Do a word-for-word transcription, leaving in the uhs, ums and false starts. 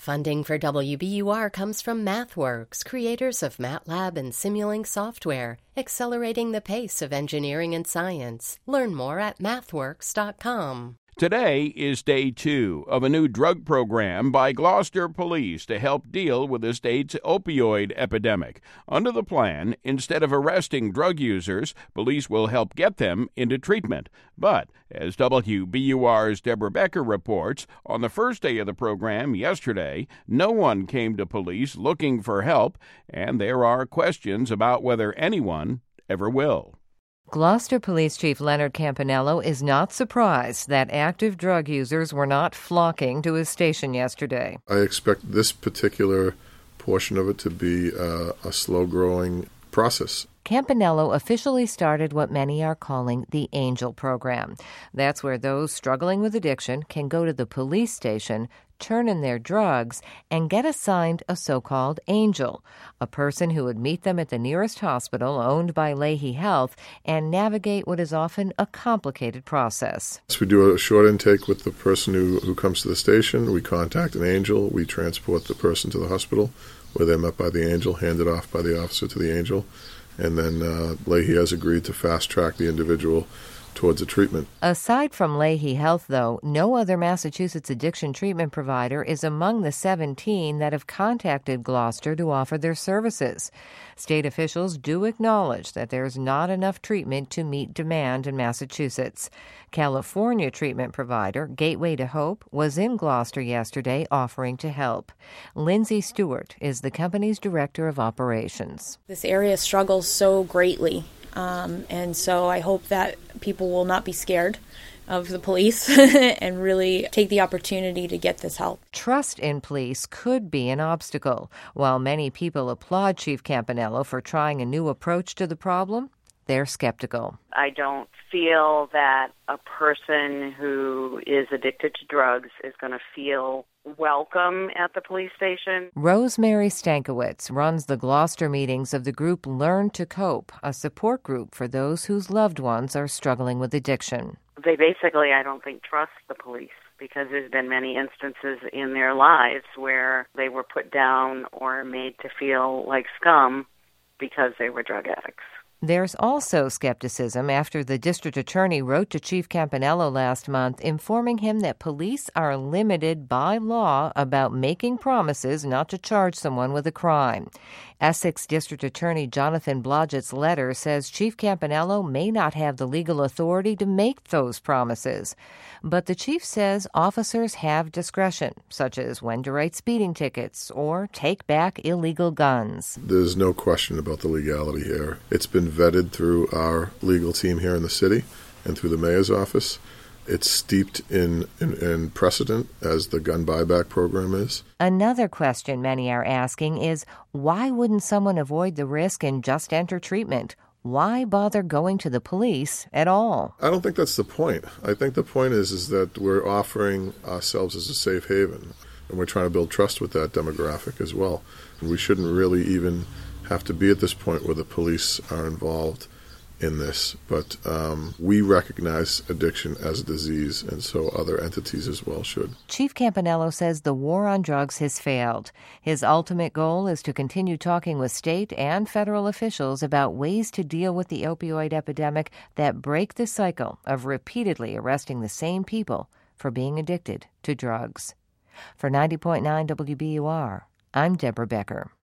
Funding for W B U R comes from MathWorks, creators of MATLAB and Simulink software, accelerating the pace of engineering and science. Learn more at mathworks dot com. Today is day two of a new drug program by Gloucester Police to help deal with the state's opioid epidemic. Under the plan, instead of arresting drug users, police will help get them into treatment. But, as W B U R's Deborah Becker reports, on the first day of the program yesterday, no one came to police looking for help, and there are questions about whether anyone ever will. Gloucester Police Chief Leonard Campanello is not surprised that active drug users were not flocking to his station yesterday. I expect this particular portion of it to be uh, a slow-growing process. Campanello officially started what many are calling the Angel Program. That's where those struggling with addiction can go to the police station, turn in their drugs, and get assigned a so-called angel, a person who would meet them at the nearest hospital owned by Leahy Health and navigate what is often a complicated process. So we do a short intake with the person who, who comes to the station. We contact an angel. We transport the person to the hospital where they're met by the angel, handed off by the officer to the angel. And then uh, Leahy has agreed to fast-track the individual towards a treatment. Aside from Leahy Health, though, no other Massachusetts addiction treatment provider is among the seventeen that have contacted Gloucester to offer their services. State officials do acknowledge that there's not enough treatment to meet demand in Massachusetts. California treatment provider Gateway to Hope was in Gloucester yesterday offering to help. Lindsay Stewart is the company's director of operations. This area struggles so greatly. Um, and so I hope that people will not be scared of the police and really take the opportunity to get this help. Trust in police could be an obstacle. While many people applaud Chief Campanello for trying a new approach to the problem, they're skeptical. I don't feel that a person who is addicted to drugs is going to feel welcome at the police station. Rosemary Stankiewicz runs the Gloucester meetings of the group Learn to Cope, a support group for those whose loved ones are struggling with addiction. They basically, I don't think, trust the police because there's been many instances in their lives where they were put down or made to feel like scum because they were drug addicts. There's also skepticism after the district attorney wrote to Chief Campanello last month informing him that police are limited by law about making promises not to charge someone with a crime. Essex District Attorney Jonathan Blodgett's letter says Chief Campanello may not have the legal authority to make those promises. But the chief says officers have discretion, such as when to write speeding tickets or take back illegal guns. There's no question about the legality here. It's been vetted through our legal team here in the city and through the mayor's office. It's steeped in, in, in precedent, as the gun buyback program is. Another question many are asking is, why wouldn't someone avoid the risk and just enter treatment? Why bother going to the police at all? I don't think that's the point. I think the point is, is that we're offering ourselves as a safe haven, and we're trying to build trust with that demographic as well. And we shouldn't really even have to be at this point where the police are involved in this, but um, we recognize addiction as a disease, and so other entities as well should. Chief Campanello says the war on drugs has failed. His ultimate goal is to continue talking with state and federal officials about ways to deal with the opioid epidemic that break the cycle of repeatedly arresting the same people for being addicted to drugs. For ninety point nine W B U R, I'm Deborah Becker.